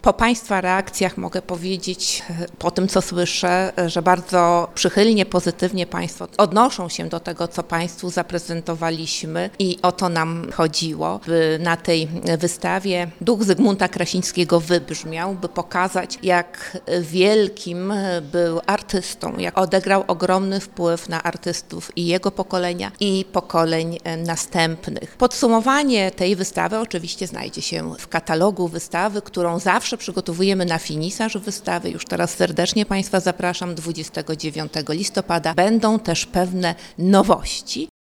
Po Państwa reakcjach mogę powiedzieć, po tym co słyszę, że bardzo przychylnie, pozytywnie Państwo odnoszą się do tego, co Państwu zaprezentowaliśmy i o to nam chodziło. Na tej wystawie duch Zygmunta Krasińskiego wybrzmiał, by pokazać, jak wielkim był artystą, jak odegrał ogromny wpływ na artystów i jego pokolenia, i pokoleń następnych. Podsumowanie tej wystawy oczywiście znajdzie się w katalogu wystawy, którą zawsze przygotowujemy na finisarz wystawy. Już teraz serdecznie Państwa zapraszam 29 listopada. Będą też pewne nowości,